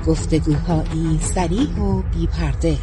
گفتگوهایی صریح و بی پرده.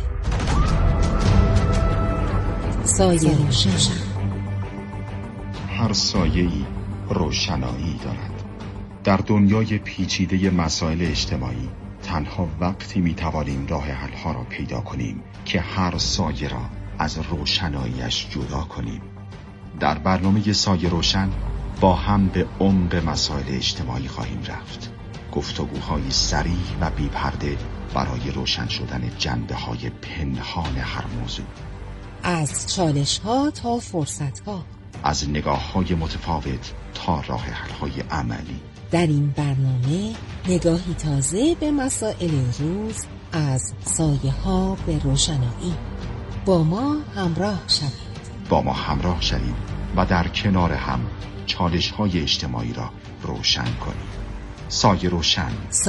سایه روشن. هر سایه‌ای روشنایی دارد. در دنیای پیچیده مسائل اجتماعی تنها وقتی میتوانیم راه حل‌ها را پیدا کنیم که هر سایه را از روشناییش جدا کنیم. در برنامه سایه روشن با هم به عمق مسائل اجتماعی خواهیم رفت. گفتگوهای صریح و بی پرده برای روشن شدن جنبه‌های پنهان هر موضوع. از چالش‌ها تا فرصت‌ها، از نگاه‌های متفاوت تا راه حل‌های عملی. در این برنامه نگاهی تازه به مسائل روز، از سایه‌ها به روشنایی. با ما همراه شوید و در کنار هم چالش‌های اجتماعی را روشن کنیم. سایه روشن.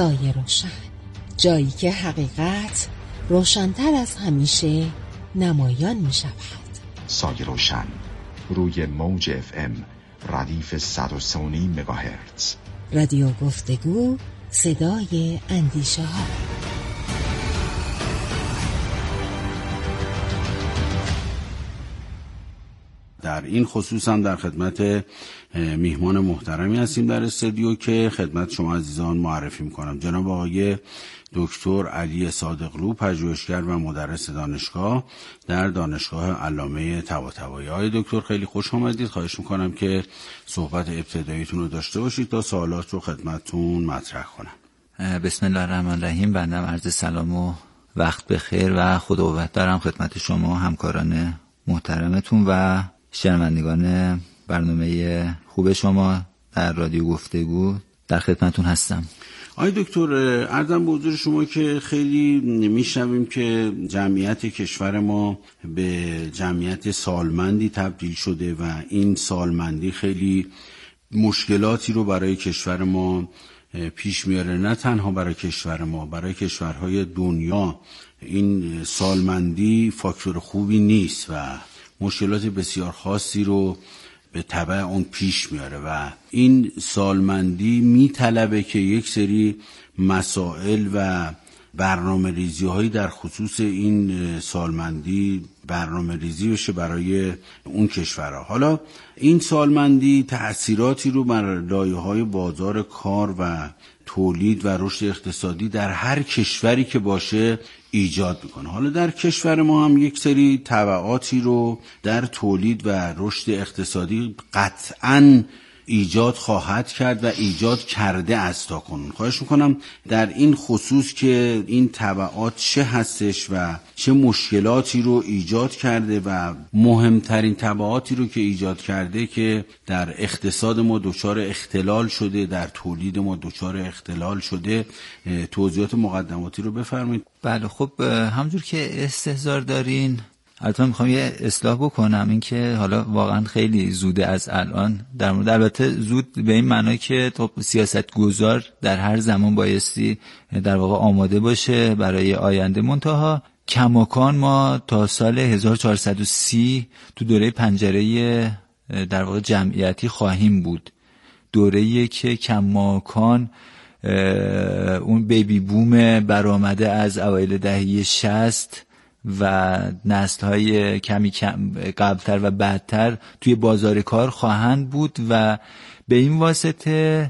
جایی که حقیقت روشن‌تر از همیشه نمایان می‌شود. سایه روشن روی موج FM ردیف 103.5 مگاهرتز. رادیو گفتگو، صدای اندیشه ها. در این خصوص هم در خدمت میهمان محترمی هستیم در استودیو که خدمت شما عزیزان معرفی میکنم. جناب آقای دکتر علی صادقلو، پژوهشگر و مدرس دانشگاه در دانشگاه علامه طباطبایی. آقای دکتر خیلی خوش آمدید. خواهش میکنم که صحبت ابتداییتون رو داشته باشید تا سوالات رو خدمتتون مطرح کنم. بسم الله الرحمن الرحیم. بنده عرض سلام و وقت بخیر و خدا قوت دارم خدمت شما همکاران محترمتون و شنوندگان برنامه خوب شما در رادیو گفتگو در خدمتون هستم. آقای دکتر، عرضم به حضور شما که خیلی میشنویم که جمعیت کشور ما به جمعیت سالمندی تبدیل شده و این سالمندی خیلی مشکلاتی رو برای کشور ما پیش میاره. نه تنها برای کشور ما، برای کشورهای دنیا این سالمندی فاکتور خوبی نیست و مشکلات بسیار خاصی رو به تبع اون پیش میاره و این سالمندی میطلبه که یک سری مسائل و برنامه ریزی هایی در خصوص این سالمندی برنامه ریزی بشه برای اون کشورها. حالا این سالمندی تأثیراتی رو بر لایه‌های بازار کار و تولید و رشد اقتصادی در هر کشوری که باشه ایجاد میکنه. حالا در کشور ما هم یک سری تبعاتی رو در تولید و رشد اقتصادی قطعاً ایجاد خواهد کرد و ایجاد کرده است تا کنون. خواهش میکنم در این خصوص که این تبعات چه هستش و چه مشکلاتی رو ایجاد کرده و مهمترین تبعاتی رو که ایجاد کرده که در اقتصاد ما دچار اختلال شده، در تولید ما دچار اختلال شده، توضیحات مقدماتی رو بفرمایید. بله، خب همونجور که استحضار دارین، البته میخوام یه اصلاح بکنم، این که حالا واقعا خیلی زوده از الان در مورد، البته زود به این معنی که سیاستگزار در هر زمان بایستی در واقع آماده باشه برای آینده. منتها کماکان ما تا سال 1430 تو دوره پنجره در واقع جمعیتی خواهیم بود، دوره‌ای که کماکان اون بیبی بوم برآمده از اوایل دهه 60 و نسل‌های کمی قبلتر و بعدتر توی بازار کار خواهند بود و به این واسطه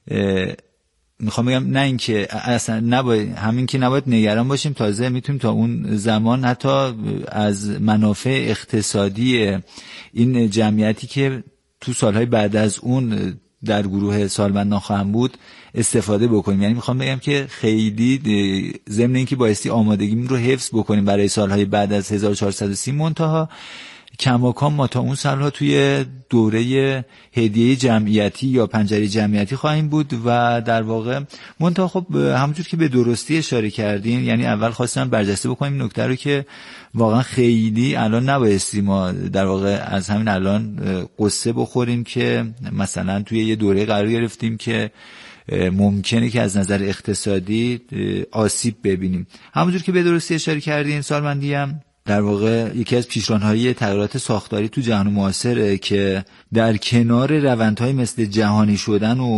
میخوام بگم نه اینکه اصلا نباید، همین که نباید نگران باشیم، تازه میتونیم تا اون زمان حتی از منافع اقتصادی این جمعیتی که تو سالهای بعد از اون در گروه سالمندان خواهم بود استفاده بکنیم. یعنی میخوام بگم که خیلی ضمن اینکه بایستی آمادگیمون رو حفظ بکنیم برای سالهای بعد از 1430، منتها کماکان ما تا اون سالها توی دوره هدیه جمعیتی یا پنجره جمعیتی خواهیم بود و در واقع منتها خب همونجور که به درستی اشاره کردین، یعنی اول خواستم برجسته بکنیم نکته رو که واقعا خیلی الان نبایستی ما در واقع از همین الان قصه بخوریم که مثلا توی یه دوره قرار گرفتیم که ممکنه که از نظر اقتصادی آسیب ببینیم. همونجور که به درستی اشاره کردین، سالمندی هم در واقع یکی از پیشران‌های تغییرات ساختاری تو جهان معاصره که در کنار روندهای مثل جهانی شدن و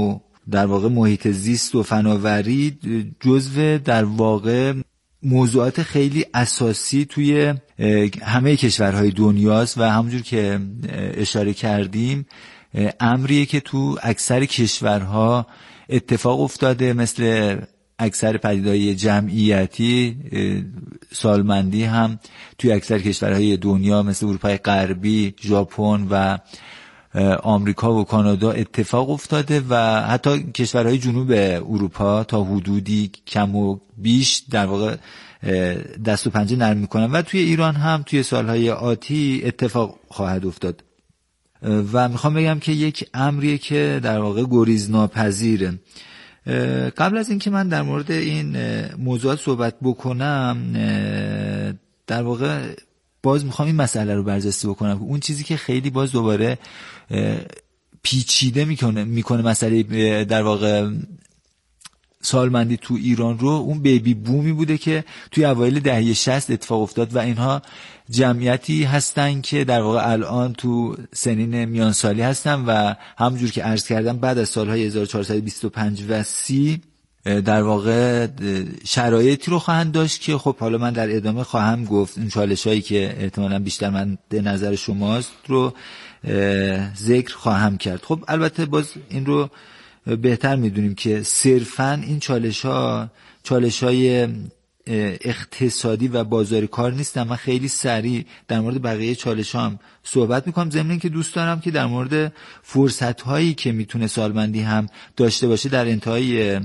در واقع محیط زیست و فناوری جزو در واقع موضوعات خیلی اساسی توی همه کشورهای دنیاست و همونجور که اشاره کردیم امریه که تو اکثر کشورها اتفاق افتاده. مثل اکثر پدیده‌های جمعیتی، سالمندی هم توی اکثر کشورهای دنیا مثل اروپای غربی، ژاپن و آمریکا و کانادا اتفاق افتاده و حتی کشورهای جنوب اروپا تا حدودی کم و بیش در واقع دست و پنجه نرم میکنن و توی ایران هم توی سالهای آتی اتفاق خواهد افتاد. و میخوام بگم که یک امریه که در واقع گریز ناپذیره. قبل از اینکه من در مورد این موضوعات صحبت بکنم، در واقع باز میخوام این مسئله رو برجسته بکنم که اون چیزی که خیلی باز دوباره پیچیده میکنه مسئله در واقع سالمندی تو ایران رو، اون بیبی بومی بوده که توی اوایل دهه 60 اتفاق افتاد و اینها جمعیتی هستن که در واقع الان تو سنین میانسالی هستن و همونجور که عرض کردم بعد از سالهای 1425 و 30 در واقع شرایطی رو خواهند داشت که خب حالا من در ادامه خواهم گفت این چالشایی که احتمالاً بیشتر من به نظر شماست رو ذکر خواهم کرد. خب البته باز این رو بهتر میدونیم که صرفاً این چالش‌های اقتصادی و بازار کار نیستن. من خیلی سریع در مورد بقیه چالش‌ها هم صحبت میکنم، ضمن اینکه دوست دارم که در مورد فرصت‌هایی که میتونه سالمندی هم داشته باشه در انتهای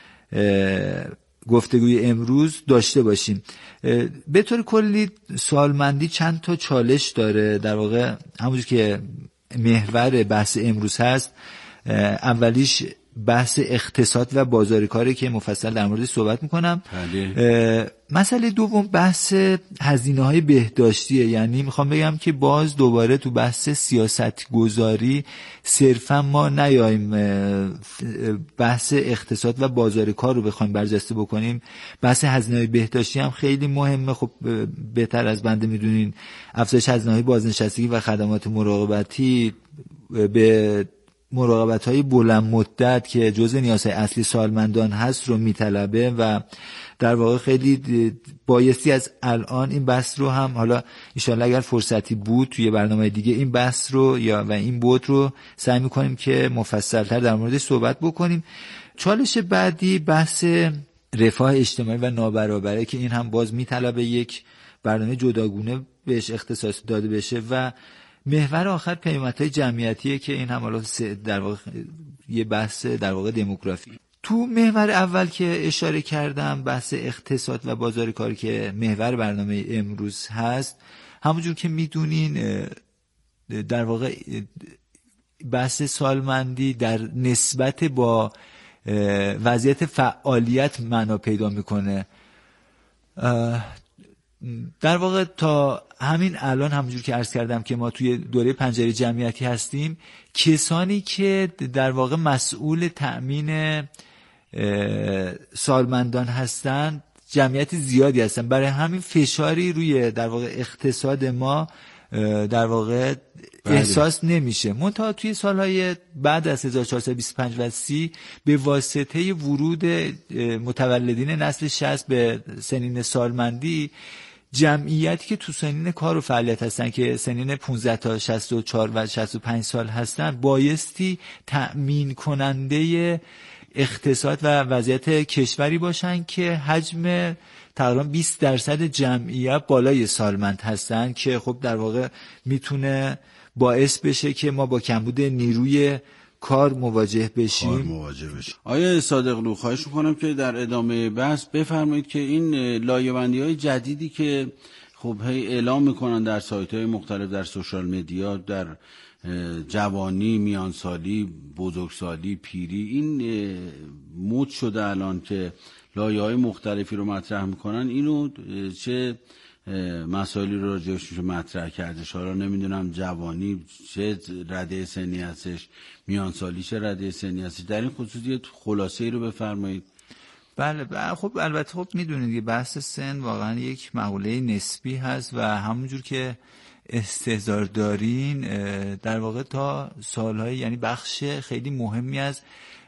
گفتگوی امروز داشته باشیم. به طور کلی سالمندی چند تا چالش داره، در واقع همونجور که محور بحث امروز هست. اولیش بحث اقتصاد و بازار کاری که مفصل در مورد صحبت میکنم. مسئله دوم بحث هزینه‌های بهداشتیه. یعنی میخوام بگم که باز دوباره تو بحث سیاست گذاری صرفا ما نیاییم بحث اقتصاد و بازار کار رو بخوایم برجسته بکنیم. بحث هزینه‌های بهداشتی هم خیلی مهمه. خب بهتر از بنده میدونین افزایش هزینه‌های بازنشستگی و خدمات مراقبتی به مراقبت‌های بلند مدت که جزء نیازهای اصلی سالمندان هست رو میطلبه و در واقع خیلی بایستی از الان این بحث رو هم، حالا انشالله اگر فرصتی بود توی برنامه دیگه این بحث رو و این بود رو سعی می‌کنیم که مفصل‌تر در موردش صحبت بکنیم. چالش بعدی بحث رفاه اجتماعی و نابرابری که این هم باز میطلبه یک برنامه جداگونه بهش اختصاص داده بشه و محور آخر پیامدهای جمعیتیه که این هم حالا در واقع یه بحث در واقع دموگرافی. تو محور اول که اشاره کردم بحث اقتصاد و بازار کاری که محور برنامه امروز هست، همونجور که میدونین در واقع بحث سالمندی در نسبت با وضعیت فعالیت معنا پیدا میکنه. در واقع تا همین الان همونجور که عرض کردم که ما توی دوره پنجره جمعیتی هستیم، کسانی که در واقع مسئول تأمین سالمندان هستن جمعیت زیادی هستن. برای همین فشاری روی در واقع اقتصاد ما در واقع احساس نمیشه. منتها توی سالهای بعد از 1425 و 30 به واسطه ورود متولدین نسل 60 به سنین سالمندی، جمعیتی که تو سنین کار و فعالیت هستن که سنین 15 تا 64 و 65 سال هستن بایستی تأمین کننده اقتصاد و وضعیت کشوری باشن که حجم تقریبا 20% جمعیت بالای سالمند هستن که خب در واقع میتونه باعث بشه که ما با کمبود نیروی کار مواجه بشیم. آیا صادقلو خواهش میکنم که در ادامه بحث بفرمایید که این لایه‌بندی‌های جدیدی که خب هی اعلام میکنن در سایت‌های مختلف، در سوشال مدیا، در جوانی، میانسالی، بزرگسالی، پیری، این مد شده الان که لایه‌های مختلفی رو مطرح میکنن. اینو چه مسائلی رو راجعش میشه مطرح کردش؟ حالا نمیدونم جوانی چه رده سنی هستش، میانسالی چه رده سنی هستش، در این خصوص یه خلاصه‌ای رو بفرمایید. بله خب البته خب میدونید که بحث سن واقعا یک مقوله نسبی هست و همونجور که استحضار دارین در واقع تا سالهای، یعنی بخش خیلی مهمی از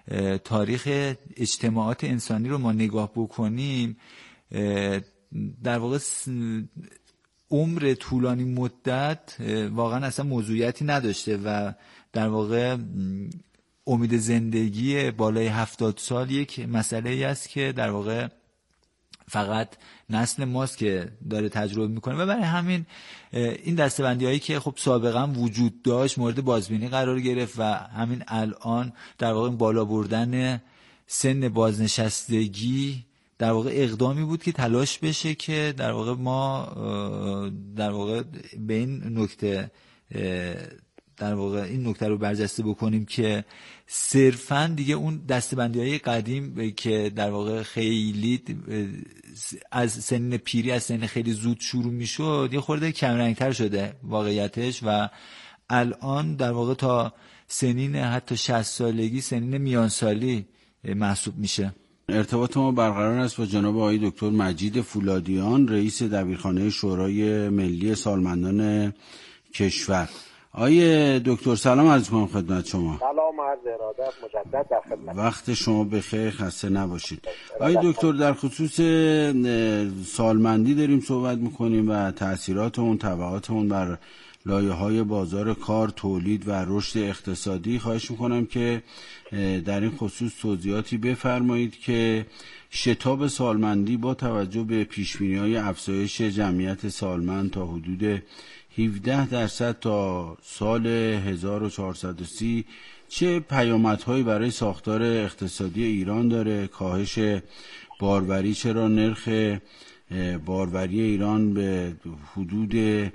تاریخ اجتماعات انسانی رو ما نگاه بکنیم، در واقع عمر طولانی مدت واقعا اصلا موضوعیتی نداشته و در واقع امید زندگی بالای 70 سال یک مسئله ای است که در واقع فقط نسل ماست که داره تجربه میکنه و برای همین این دسته‌بندی هایی که خب سابقا وجود داشت مورد بازبینی قرار گرفت و همین الان در واقع بالا بردن سن بازنشستگی در واقع اقدامی بود که تلاش بشه که در واقع ما در واقع به این نکته در واقع این نکته رو برجسته بکنیم که صرفاً دیگه اون دسته‌بندی‌های قدیم که در واقع خیلی از سن پیری از سن خیلی زود شروع میشد یه خورده کمرنگ‌تر شده واقعیتش و الان در واقع تا سنین حتی 60 سالگی سنین میانسالی محسوب میشه. ارتباط ما برقرار است با جناب آقای دکتر مجید فولادیان، رئیس دبیرخانه شورای ملی سالمندان کشور. آقای دکتر سلام عرض می‌کنم خدمت شما. سلام عرض ارادت مجدد در خدمت. وقت شما بخیر، خسته نباشید. آقای دکتر در خصوص سالمندی داریم صحبت می‌کنیم و تأثیرات اون، تبعات اون بر لایه‌های بازار کار، تولید و رشد اقتصادی. خواهش می‌کنم که در این خصوص توضیحاتی بفرمایید که شتاب سالمندی با توجه به پیش‌بینی‌های افزایش جمعیت سالمند تا حدود 17% تا سال 1430 چه پیامدهایی برای ساختار اقتصادی ایران داره؟ کاهش باروری، چرا نرخ باروری ایران به حدود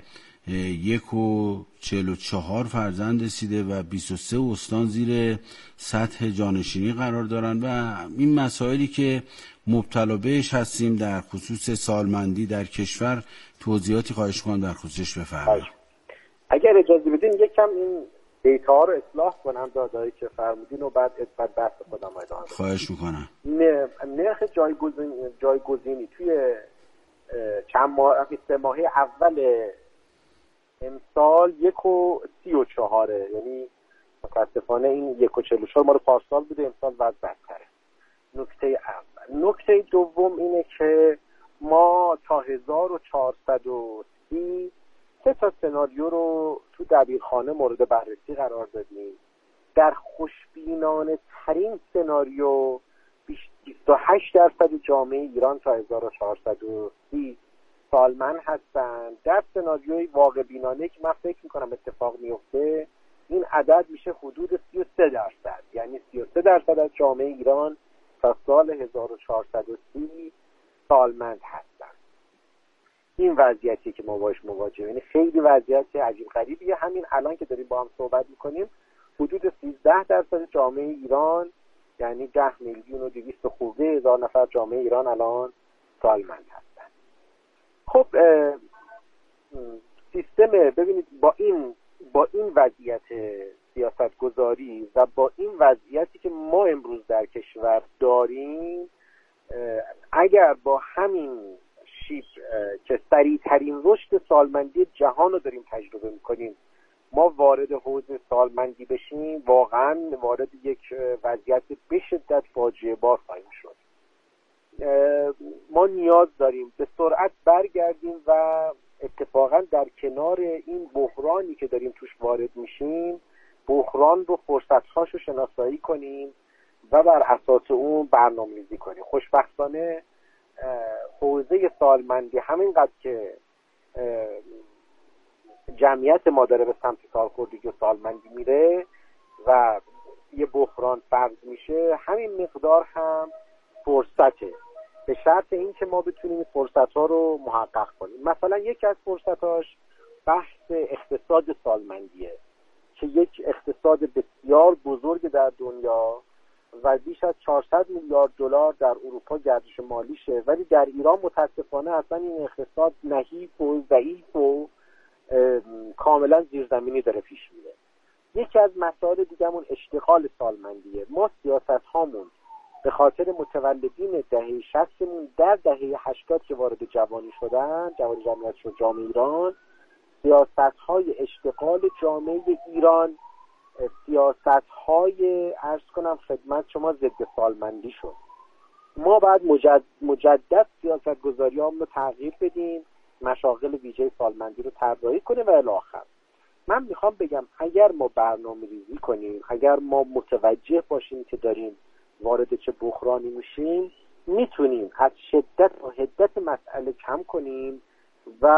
1.44 فرزند رسیده و 23 استان زیر سطح جانشینی قرار دارن و این مسائلی که مبتلا بهش هستیم در خصوص سالمندی در کشور توضیحاتی خواهش کنم در خصوصش بفرمایید. اگر اجازه بدین یکم این دیتا رو اصلاح کنم دادایی که فرمودین و بعد اثبات بحث خودم ادامه. خواهش میکنم. نرخ جایگزینی توی چند ماه 3 ماهه اول امسال 1.34 یعنی متاسفانه این 1.44 ما رو پارسال بوده، امسال وضع بدتره. نکته اول. نکته دوم اینه که ما تا 1430 3 سناریو رو تو دبیرخانه مورد بررسی قرار دادیم. در خوشبینانه ترین سناریو 28% جامعه ایران تا 1430 سالمند هستن. در سناریوی واقع بینانه که من فکر میکنم اتفاق میفته این عدد میشه حدود 33%، یعنی 33% از جامعه ایران تا سال 1430 سالمند هستن. این وضعیتی که ما باش مواجهیم، یعنی خیلی وضعیت عجیب غریبیه. همین الان که داریم با هم صحبت میکنیم حدود 13% جامعه ایران یعنی 10,200,000 خورده هزار نفر جامعه ایران الان سالمند هستن. خب سیستم ببینید با این وضعیت سیاست گذاری و با این وضعیتی که ما امروز در کشور داریم، اگر با همین شیب که سریع‌ترین رشد سالمندی جهان رو داریم تجربه میکنیم ما وارد حوزه سالمندی بشیم، واقعا وارد یک وضعیت به شدت فاجعه بار خواهیم شد. ما نیاز داریم به سرعت برگردیم و اتفاقا در کنار این بحرانی که داریم توش وارد میشیم بحران رو فرصت‌هاش رو شناسایی کنیم و بر اساس اون برنامه‌ریزی کنیم. خوشبختانه حوزه سالمندی همینقدر که جمعیت ما داره به سمت سالخوردگی و سالمندی میره و یه بحران فرض میشه، همین مقدار هم فرصته، به شرط این که ما بتونیم این فرصت‌ها رو محقق کنیم. مثلا یکی از فرصت‌هاش بحث اقتصاد سالمندیه که یک اقتصاد بسیار بزرگ در دنیا و بیش از 400 میلیارد دلار در اروپا گردش مالیشه، ولی در ایران متاسفانه اصلا این اقتصاد نحیف و ضعیف و کاملا زیرزمینی داره پیش میره. یکی از مسائل دیگه‌مون اشتغال سالمندیه. ما سیاست‌هامون به خاطر متولدین دهه 60مون در دهه 80 که وارد جوانی شدن، جوانی جمعیت شد جامعه ایران، سیاست‌های اشتغال جامعه ایران سیاست‌های عرض کنم خدمت شما ضد سالمندی شد. ما باید مجدد سیاست‌گذاری‌هامون رو تغییر بدیم، مشاغل ویژه سالمندی رو طراحی کنیم و الی آخر. من میخوام بگم اگر ما برنامه‌ریزی کنیم، اگر ما متوجه باشیم که داریم وارد چه بحرانی میشیم، میتونیم از شدت و حدت مسئله کم کنیم و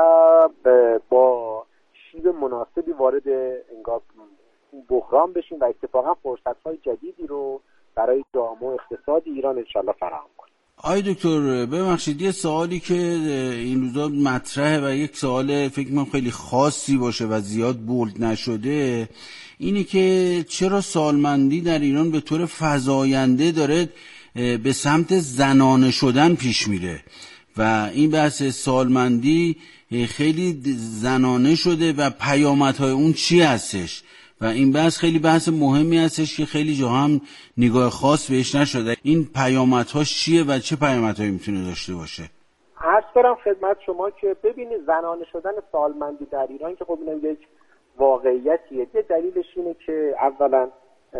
با شیب مناسبی وارد انگار بحران بشیم و اتفاقا فرصت‌های جدیدی رو برای جامعه و اقتصاد ایران انشالله فراهم کنیم. آقای دکتر ببخشید یه سوالی که این روزا مطرحه و یک سوال فکر کنم خیلی خاصی باشه و زیاد بولد نشده، اینی که چرا سالمندی در ایران به طور فزاینده داره به سمت زنانه شدن پیش میره و این بحث سالمندی خیلی زنانه شده و پیامدهای اون چی هستش و این بحث خیلی بحث مهمی هستش که خیلی جا هم نگاه خاص بهش نشده. این پیامدهاش چیه و چه پیامدهایی میتونه داشته باشه؟ عرض کنم خدمت شما که ببینید زنانه شدن سالمندی در ایران که خب اینم یک واقعیتیه. یه دلیلش اینه که اولا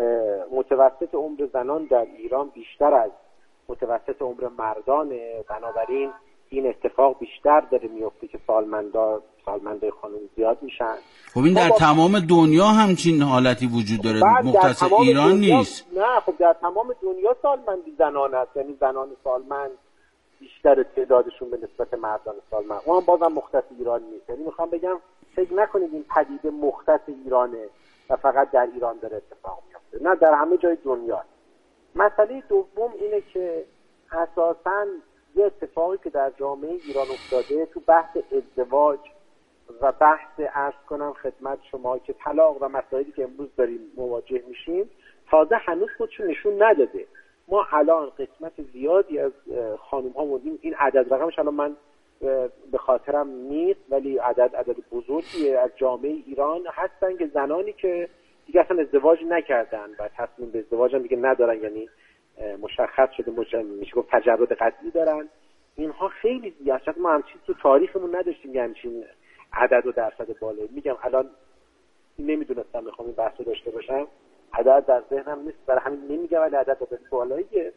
متوسط عمر زنان در ایران بیشتر از متوسط عمر مردانه، بنابراین این اتفاق بیشتر داره میفته که سالمندای خانم زیاد میشن. خب این در تمام دنیا همچین حالتی وجود داره، مختص ایران نیست. نه خب در تمام دنیا سالمندی زنان است، یعنی زنان سالمند بیشتر تعدادشون به نسبت مردان سالمند. اون هم بازم مختص ایران نیست. یعنی میخوام بگم فکر نکنید این پدیده مختص ایرانه و فقط در ایران داره اتفاق میفته، نه در همه جای دنیا. مسئله دوم اینه که اساساً یه اتفاقی که در جامعه ایران افتاده تو بحث ازدواج و بحث عرض کنم خدمت شما که طلاق و مسائلی که امروز داریم مواجه میشیم تازه هنوز خودشون نشون نداده. ما الان قسمت زیادی از خانم ها موندیم، این عدد رقمش الان من به خاطرم نیست ولی عدد بزرگیه از جامعه ایران هستن که زنانی که دیگه اصلا ازدواج نکردن و تصمیم به ازدواج هم دیگه ندارن، یعنی مشخص شده میشه گفت تجرد قطعی دارن. اینها خیلی زیاد، ما همچین تو تاریخمون نداشتیم که همچین عدد و درصد بالایی. میگم الان نمیدونستم میخوام این بحث رو داشته باشم، عدد در ذهنم نیست برای همین نمیگم، ولی عدد بالاییه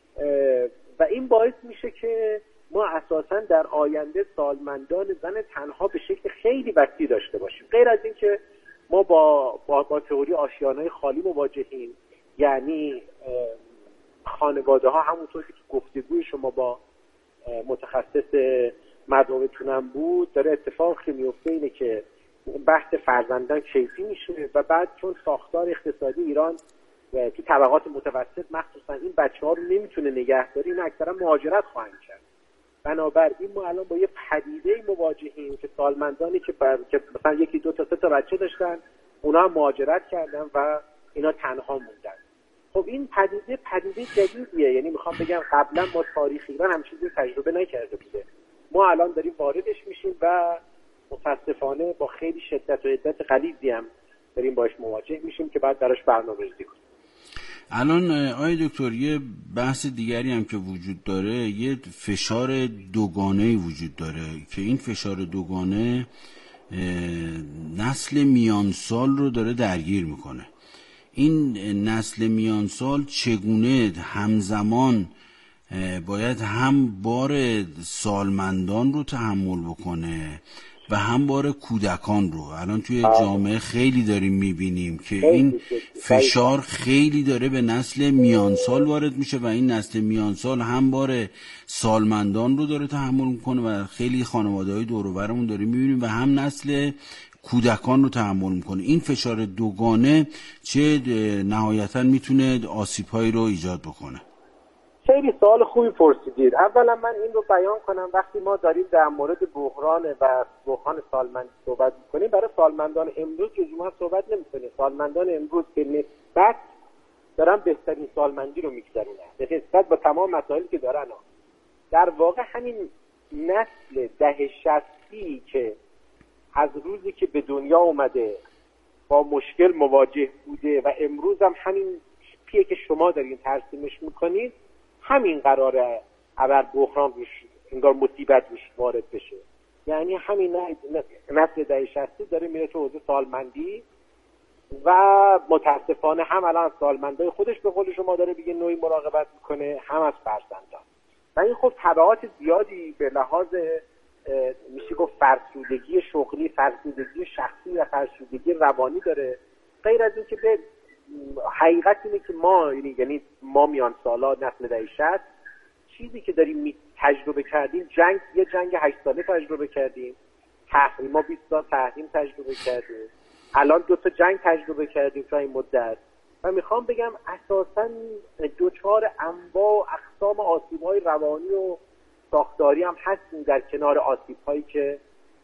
و این باعث میشه که ما اساسا در آینده سالمندان زن تنها به شکل خیلی وسیع داشته باشیم. غیر از این که ما با تئوری آشیانه‌های خالی مواجهیم، یعنی خانواده ها همونطور که تو گفتگوی شما با متخصص مداومتونم بود داره اتفاق که میفته اینه که بحث فرزندان کیفی میشه و بعد چون ساختار اقتصادی ایران تو طبقات متوسط مخصوصا این بچه ها رو نمیتونه نگه داره، این اکثرا مهاجرت خواهند کرد. بنابراین ما الان با یه پدیده مواجهیم که سالمندانی که مثلا یکی دو تا سه تا بچه داشتن اونا هم مهاجرت کردن و اینا تنها موندن. خب این پدیده جدیدیه، یعنی میخوام بگم قبلا ما تاریخ ایران همچین چیزی تجربه نکرده بوده. ما الان داریم واردش میشیم و متاسفانه با خیلی شدت و حدت غلیظی هم داریم باش مواجه میشیم که بعد براش برنامه‌ریزی کنیم. الان آقای دکتر یه بحث دیگری هم که وجود داره، یه فشار دوگانه‌ای وجود داره که این فشار دوگانه نسل میانسال رو داره درگیر میکنه. این نسل میانسال چگونه همزمان باید هم بار سالمندان رو تحمل بکنه و هم بار کودکان رو؟ الان توی جامعه خیلی داریم میبینیم که این فشار خیلی داره به نسل میانسال وارد میشه و این نسل میانسال هم بار سالمندان رو داره تحمل میکنه و خیلی خانواده‌های دور و برمون داریم میبینیم و هم نسل کودکان رو تحمل میکنه. این فشار دوگانه چه نهایتاً میتونه آسیب‌هایی رو ایجاد بکنه؟ خیلی سوال خوبی پرسیدید. اولا من این رو بیان کنم وقتی ما داریم در مورد بحران سالمندی صحبت میکنیم، برای سالمندان امروز لزوما صحبت نمیکنیم. سالمندان امروز به نسبت دارن بهترین سالمندی رو میگذرونن به نسبت با تمام مسائلی که دارن. در واقع همین نسل دهه 60 که از روزی که به دنیا اومده با مشکل مواجه بوده و امروز هم همین پیه که شما دارین ترسیمش میکنید، همین قراره ابر بحران روش انگار مصیبت روش وارد بشه. یعنی همین نسل دهه 60 داره میره تو حوزه سالمندی و متاسفانه هم الان از سالمندای خودش به قول شما داره بگه نوعی مراقبت میکنه، هم از فرزندان. و این خب تبعات زیادی به لحاظ میشه گفت فرسودگی شغلی، فرسودگی شخصی و فرسودگی روانی داره. غیر از این که به حقیقت اینه که ما یعنی ما میان سالا نسل دهه 60 چیزی که داریم تجربه کردیم، یه جنگ 8 ساله تجربه کردیم، تحریما 20 سال تحریم تجربه کردیم، الان 2 تا جنگ تجربه کردیم تا این مدت. و میخوام بگم اساساً دوچار انواع و اقسام آسیب‌های روانی و ساختاری هم هستیم در کنار آسیب‌هایی که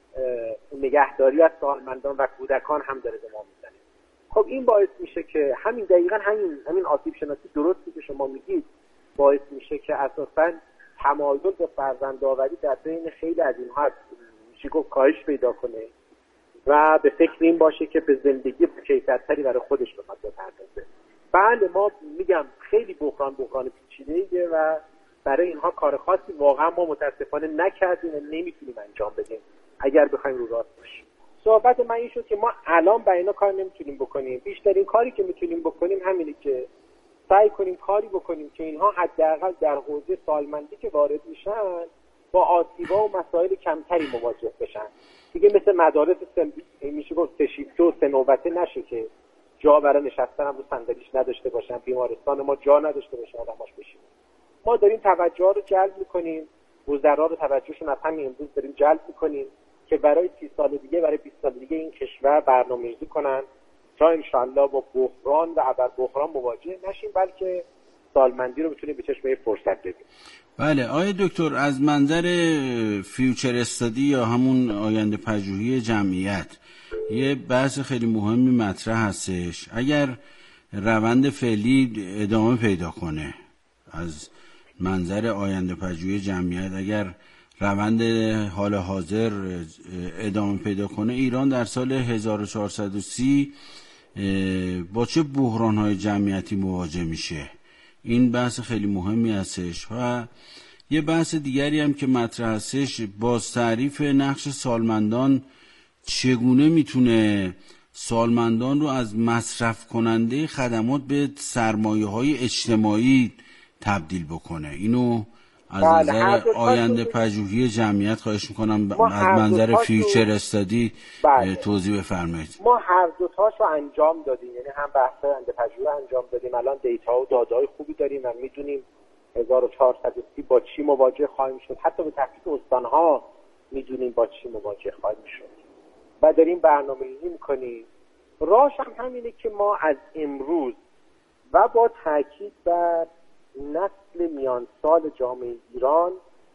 نگهداری از سالمندان و کودکان هم داره به ما میزنه. خب این باعث میشه که همین آسیب شناسی درستی که شما میگید باعث میشه که اساساً تمایل به فرزندآوری در بین خیلی از اینها میشه گفت کاهش پیدا کنه و به فکر این باشه که به زندگی کیفیت‌تری برای خودش بپردازه. بله ما میگم خیلی بحران پیچیده‌ایه و برای اینها کار خاصی واقعا ما متاسفانه نکردیم و نمیتونیم انجام بدیم اگر بخوایم رو راست باشیم. صحبت من این شد که ما الان برای اینا کار نمیتونیم بکنیم. بیشترین کاری که میتونیم بکنیم همینه که سعی کنیم کاری بکنیم که اینها حداقل در حوزه سالمندی که وارد میشن با آسیب‌ها و مسائل کمتری مواجه بشن. دیگه مثل مدارس میشه گفت 3 شیفته و 3 نوبته نشه که جا برای نشستن هم رو صندلیش نداشته باشن، بیمارستان ما جا نداشته باشه آدماش بشینن. ما داریم توجه رو جلب میکنیم، وزرا رو توجهشون از همین امروز داریم جلب میکنیم که برای 30 سال دیگه، برای 20 سال دیگه این کشور برنامه‌ریزی کنن تا انشالله با بحران و ابر بحران مواجه نشیم، بلکه سالمندی رو بتونیم به چشم فرصت ببینیم. بله آقای دکتر، از منظر فیوچر استادی یا همون آینده پژوهی جمعیت یه بحث خیلی مهمی مطرح هستش. اگر روند فعلی ادامه پیدا کنه، از منظر آینده پژوهی جمعیت اگر روند حال حاضر ادامه پیدا کنه، ایران در سال 1430 با چه بحران‌های جمعیتی مواجه میشه؟ این بحث خیلی مهمی هستش. و یه بحث دیگری هم که مطرح هستش، باز تعریف نقش سالمندان، چگونه میتونه سالمندان رو از مصرف کننده خدمات به سرمایه‌های اجتماعی تبدیل بکنه. اینو از نظر آینده پژوهی جمعیت خواهش میکنم از منظر فیوچر استادی توضیح بفرمایید. ما هر دو تاشو انجام دادیم، یعنی هم بحث آینده پژوهی انجام دادیم، الان دیتا و داده‌های خوبی داریم و میدونیم 1430 با چی مواجه خواهیم شد، حتی به تحقیق استان‌ها میدونیم با چی مواجه خواهیم شد و داریم برنامه‌ریزی میکنیم. راهش هم همینه که ما از امروز و با تاکید بر نسل میان سال جامعه ایران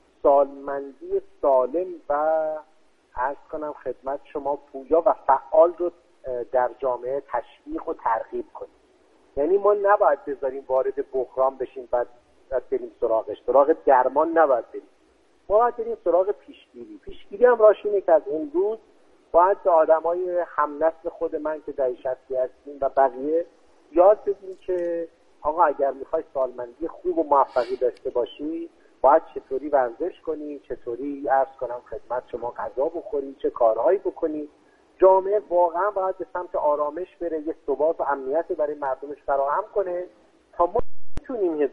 سالمندی سالم و عرض کنم خدمت شما پویا و فعال رو در جامعه تشویق و ترغیب کنیم. یعنی ما نباید بذاریم وارد بحران بشیم بعد بریم سراغ درمان نباید بریم، ما باید بریم سراغ پیشگیری هم راهش اینه که از امروز باید به آدمای هم نسل خود من که در 60 هستیم و بقیه یاد بدیم که آقا اگر میخوای سالمندی خوب و موفقی داشته باشی باید چطوری ورزش کنی، چطوری عرض کنم خدمت شما غذا بخوری، چه کارهایی بکنی. جامعه واقعا باید به سمت آرامش بره، یه ثبات و امنیت برای مردمش فراهم کنه تا ما بتونیم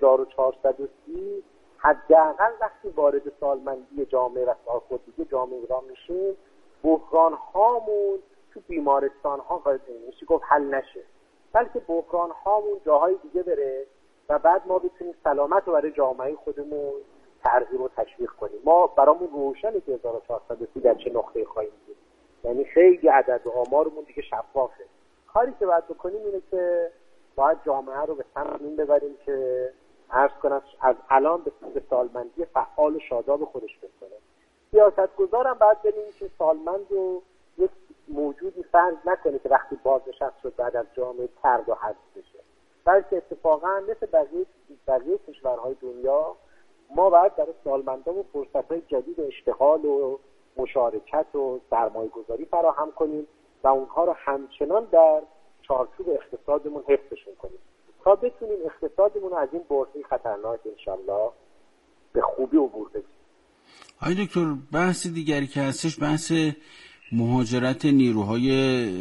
1430 حداقل وقتی وارد سالمندی جامعه و سالخوردگی جامعه ایران میشیم بحران هامون تو بیمارستان ها میشه گفت حل نشه، بلکه بحران هامون جاهای دیگه بره و بعد ما بتونیم سلامت رو برای جامعه خودمون ترغیب و تشویق کنیم. ما برامون روشنه که 1430 در چه نقطه‌ای خواهیم بود، یعنی خیلی عدد و آمارمون دیگه شفافه. کاری که باید بکنیم اینه که باید جامعه رو به سمت این ببریم که عرض کنم از الان به سالمندی فعال و شاداب خودش برسونه. سیاستگزارم باید ببینیم که سالمند رو یک موجودی فرض نکنه که وقتی بازنشست شد بعد از جامعه طرد و حذف بشه، بلکه اتفاقا مثل بقیه کشورهای دنیا ما باید برای سالمندان فرصت‌های جدید اشتغال و مشارکت و سرمایه‌گذاری فراهم کنیم و اونها رو همچنان در چارچوب اقتصادمون حفظشون کنیم تا بتونیم اقتصادمون رو از این بحران خطرناک انشالله به خوبی عبور بدیم. آقای دکتر، بحث دیگری که هستش بحث مهاجرت نیروهای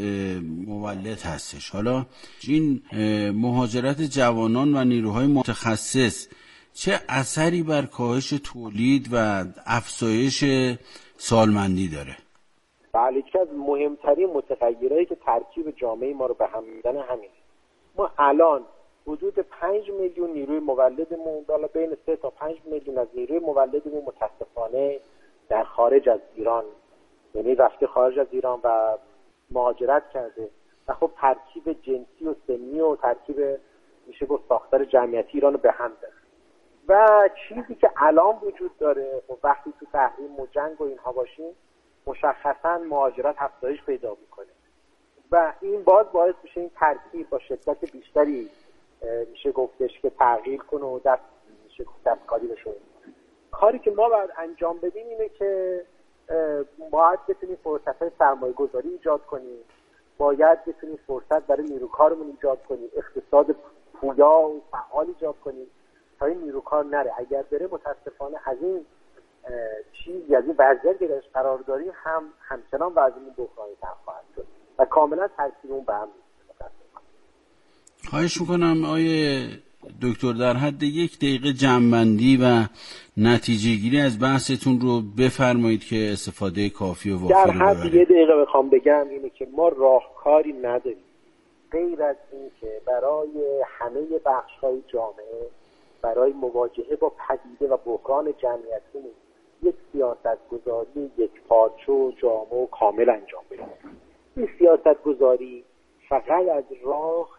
مولد هستش. حالا این مهاجرت جوانان و نیروهای متخصص چه اثری بر کاهش تولید و افزایش سالمندی داره؟ بله، یکی از مهمترین متغیرهایی که ترکیب جامعه ما رو به هم میزنه همینه. ما الان حدود 5 میلیون نیروی مولدمون، بالا بین 3 تا 5 میلیون از نیروی مولدمون متاسفانه در خارج از ایران، یعنی رفته خارج از ایران و مهاجرت کرده و خب ترکیب جنسی و سنی و ترکیب میشه گفت ساختار جمعیتی ایران رو به هم زد. و چیزی که الان وجود داره، خب وقتی تو تحریم و جنگ و اینها باشیم مشخصا مهاجرت افزایش پیدا میکنه و این باعث میشه این ترکیب با شدت بیشتری میشه گفتش که تغییر کنه و دستکاری بشه. کاری که ما باید انجام بدیم اینه که باید بتونیم فرصت‌های سرمایه‌گذاری ایجاد کنیم، باید بتونیم فرصت برای نیروکارمون ایجاد کنیم، اقتصاد پویا و فعال ایجاد کنیم تا این نیروکار نره. اگر بره متاسفانه از این چیزی، از این وضعیتی که درش قرار داریم همچنان وضعیت بحرانی تر خواهد شد و کاملا ترکیب اون به هم می‌خوره. خواهش میکنم آیه دکتر در حد 1 دقیقه جمع‌بندی و نتیجه گیری از بحثتون رو بفرمایید که استفاده کافی و وافری در حد 1 دقیقه بخوام بگم اینه که ما راهکاری نداریم غیر از این که برای همه بخش‌های جامعه، برای مواجهه با پدیده و بحران جمعیتی یک سیاست‌گذاری یکپارچه و جامع و کامل انجام بدیم. این سیاست‌گذاری فقط از راه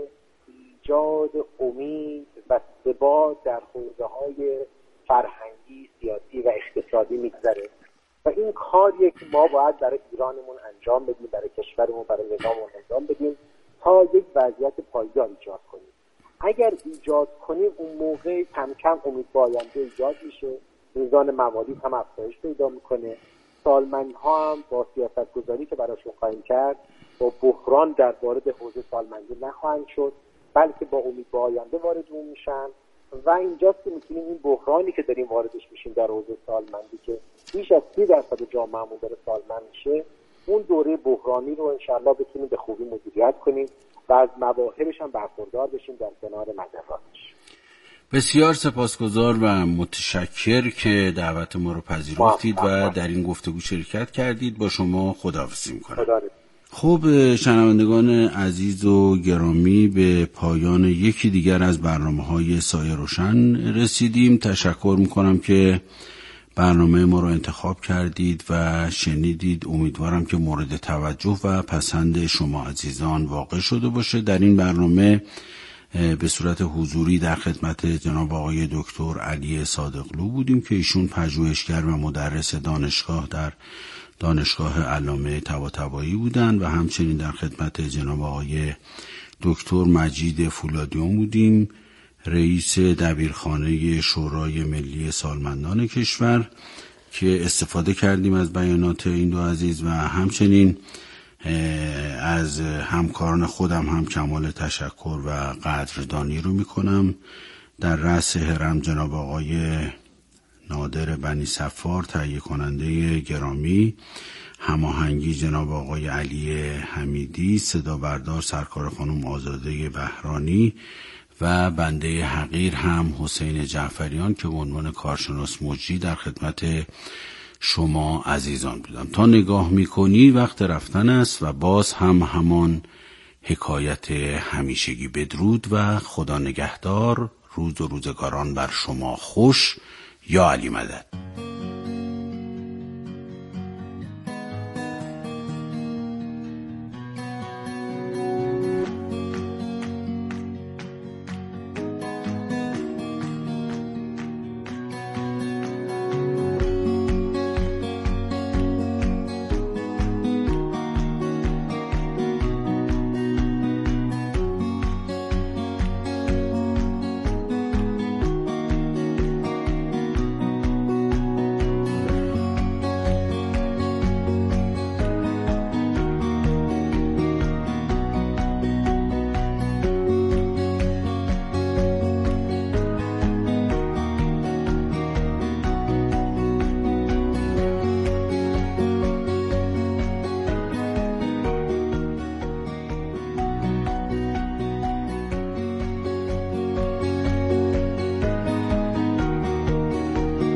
ایجاد امید و ثبات در حوزه‌های فرهنگی، سیاسی و اقتصادی می‌گذره و این کاریه که ما باید برای ایرانمون انجام بدیم، برای کشورمون، برای نظاممون انجام بدیم تا یک وضعیت پایدار ایجاد کنیم. اگر ایجاد کنیم اون موقع کم کم امید به آینده ایجاد میشه، میزان موارد هم افزایش پیدا میکنه، سالمندها هم با سیاست‌گذاری که براشون خواهیم کرد با بحران در وارد حوزه سالمندی نخواهند شد، بلکه با امید به آینده وارد اون میشن و اینجاست که میتونیم این بحرانی که داریم واردش میشیم در حوزه سالمندی که بیش از 30% جامعهمون داره سالمند میشه، اون دوره بحرانی رو انشالله بتونیم به خوبی مدیریت کنیم و از مواهبش هم برخوردار بشیم در کنار مضراتش. بسیار سپاسگزار و متشکر که دعوت ما رو پذیرفتید و در این گفتگو شرکت کردید. با شما خداحافظی میکنم. خب شنوندگان عزیز و گرامی، به پایان یکی دیگر از برنامه‌های سایه روشن رسیدیم. تشکر میکنم که برنامه ما رو انتخاب کردید و شنیدید. امیدوارم که مورد توجه و پسند شما عزیزان واقع شده باشه. در این برنامه به صورت حضوری در خدمت جناب آقای دکتر علی صادقلو بودیم که ایشون پژوهشگر و مدرس دانشگاه در دانشگاه علامه طباطبایی بودند و همچنین در خدمت جناب آقای دکتر مجید فولادیون بودیم، رئیس دبیرخانه شورای ملی سالمندان کشور، که استفاده کردیم از بیانات این دو عزیز و همچنین از همکاران خودم هم کمال تشکر و قدردانی رو میکنم. در رأس هرم جناب آقای نادر بنی صفار تهیه کننده گرامی، هماهنگی جناب آقای علی حمیدی، صدا بردار سرکار خانم آزاده بهرانی و بنده حقیر هم حسین جعفریان که به عنوان کارشناس مجری در خدمت شما عزیزان بودم. تا نگاه میکنی وقت رفتن است و باز هم همان حکایت همیشگی. بدرود و خدا نگهدار. روز و روزگاران بر شما خوش. یا علی مدد.